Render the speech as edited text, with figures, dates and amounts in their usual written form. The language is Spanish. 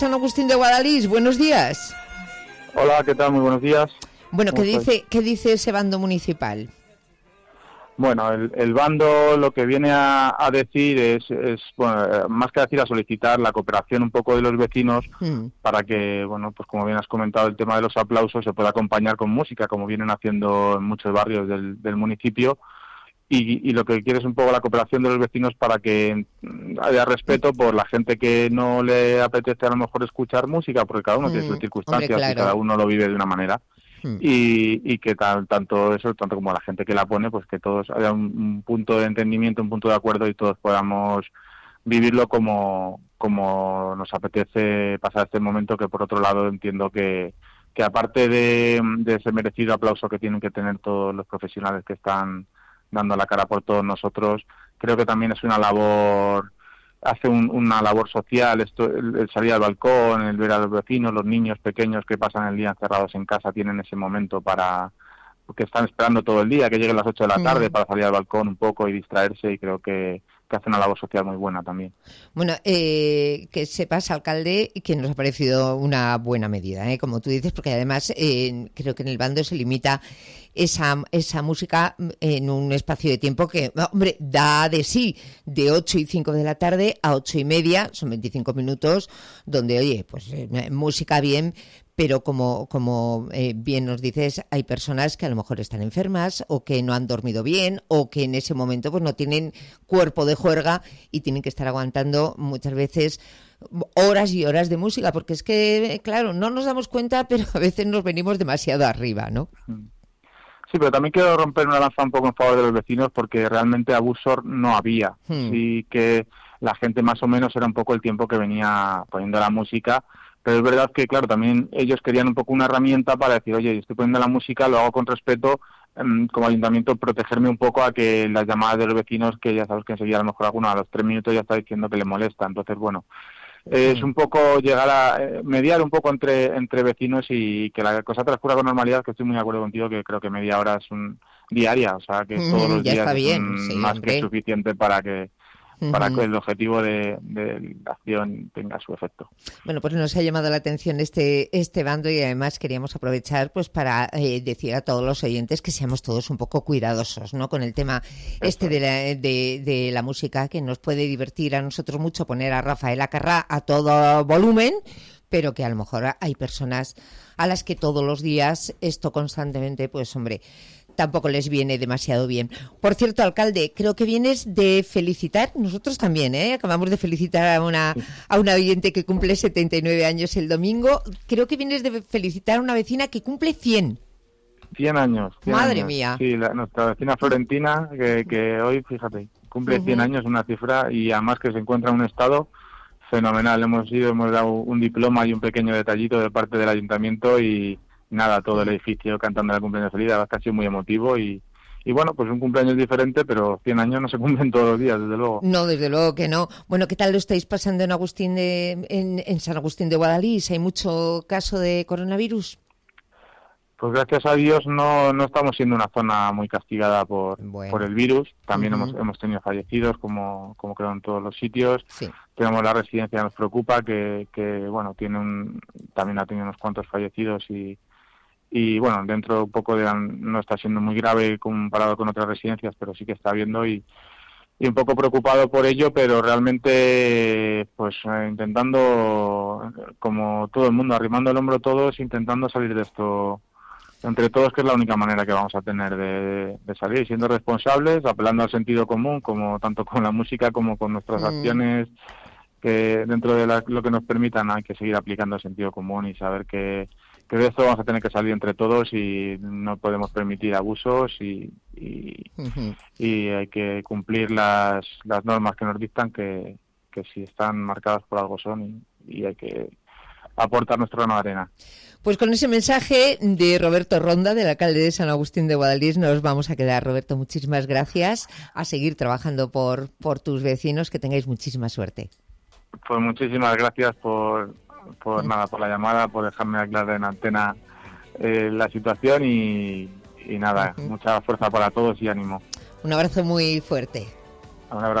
San Agustín de Guadalís, buenos días. Hola, ¿qué tal? Muy buenos días. Bueno, ¿qué dice ese bando municipal? Bueno, el bando lo que viene a decir es bueno, más que decir, a solicitar la cooperación un poco de los vecinos para que, bueno, pues como bien has comentado, el tema de los aplausos se pueda acompañar con música, como vienen haciendo en muchos barrios del municipio. Y lo que quiere es un poco la cooperación de los vecinos para que haya respeto por la gente que no le apetece a lo mejor escuchar música, porque cada uno tiene sus circunstancias, hombre, claro, y cada uno lo vive de una manera. Y que tanto como la gente que la pone, pues que todos haya un punto de entendimiento, un punto de acuerdo y todos podamos vivirlo como nos apetece pasar este momento, que por otro lado entiendo que aparte de ese merecido aplauso que tienen que tener todos los profesionales que están dando la cara por todos nosotros, creo que también es una labor, hace una labor social, el salir al balcón, el ver a los vecinos, los niños pequeños que pasan el día encerrados en casa, tienen ese momento porque están esperando todo el día, que lleguen las 8 de la tarde para salir al balcón un poco y distraerse, y creo que hace una labor social muy buena también. Bueno, que sepas, alcalde, que nos ha parecido una buena medida, como tú dices, porque además creo que en el bando se limita esa música en un espacio de tiempo que, hombre, da de sí, de 8 y 5 de la tarde a 8 y media, son 25 minutos, donde, oye, pues música bien, pero como bien nos dices, hay personas que a lo mejor están enfermas o que no han dormido bien o que en ese momento pues no tienen cuerpo de juerga y tienen que estar aguantando muchas veces horas y horas de música, porque es que, claro, no nos damos cuenta, pero a veces nos venimos demasiado arriba, ¿no? Sí, pero también quiero romper una lanza un poco en favor de los vecinos, porque realmente abuso no había. Sí que la gente más o menos era un poco el tiempo que venía poniendo la música, pero es verdad que, claro, también ellos querían un poco una herramienta para decir, oye, estoy poniendo la música, lo hago con respeto, como ayuntamiento, protegerme un poco a que las llamadas de los vecinos, que ya sabes que enseguida a lo mejor alguno a los 3 minutos ya está diciendo que le molesta. Entonces, bueno, es un poco llegar a mediar un poco entre vecinos y que la cosa transcurra con normalidad, que estoy muy de acuerdo contigo, que creo que media hora es diaria, o sea, que todos los días está bien, es más que suficiente para que el objetivo de la acción tenga su efecto. Bueno, pues nos ha llamado la atención este bando, y además queríamos aprovechar pues para decir a todos los oyentes que seamos todos un poco cuidadosos, ¿no? Con el tema de la música, que nos puede divertir a nosotros mucho poner a Rafael Acarrá a todo volumen, pero que a lo mejor hay personas a las que todos los días esto constantemente, pues hombre, tampoco les viene demasiado bien. Por cierto, alcalde, creo que vienes de felicitar, nosotros también, acabamos de felicitar a una oyente que cumple 79 años el domingo. Creo que vienes de felicitar a una vecina que cumple 100. 100 años. 100 Madre años. mía. Sí, nuestra vecina Florentina, que hoy, fíjate, cumple 100 años, una cifra, y además que se encuentra en un estado fenomenal. Hemos dado un diploma y un pequeño detallito de parte del ayuntamiento, y nada, todo el edificio cantando el cumpleaños feliz. Ha sido muy emotivo y bueno, pues un cumpleaños diferente, pero 100 años no se cumplen todos los días, desde luego. No, desde luego que no. Bueno, ¿qué tal lo estáis pasando en San Agustín de Guadalís? ¿Hay mucho caso de coronavirus? Pues gracias a Dios no estamos siendo una zona muy castigada por el virus. También hemos tenido fallecidos, como creo en todos los sitios. Sí. Tenemos la residencia, nos preocupa, que bueno, también ha tenido unos cuantos fallecidos, y bueno, dentro un poco no está siendo muy grave comparado con otras residencias, pero sí que está habiendo, y un poco preocupado por ello, pero realmente pues intentando, como todo el mundo, arrimando el hombro todos, intentando salir de esto entre todos, que es la única manera que vamos a tener de salir, siendo responsables, apelando al sentido común, como tanto con la música como con nuestras acciones, que dentro de lo que nos permitan hay que seguir aplicando el sentido común y saber que de esto vamos a tener que salir entre todos, y no podemos permitir abusos, y hay que cumplir las normas que nos dictan, que si están marcadas por algo son, y hay que aportar nuestro grano de arena. Pues con ese mensaje de Roberto Ronda, del alcalde de San Agustín de Guadalís, nos vamos a quedar. Roberto, muchísimas gracias, a seguir trabajando por tus vecinos, que tengáis muchísima suerte. Pues muchísimas gracias por la llamada, por dejarme aclarar en antena la situación, y nada, mucha fuerza para todos y ánimo. Un abrazo muy fuerte. Un abrazo.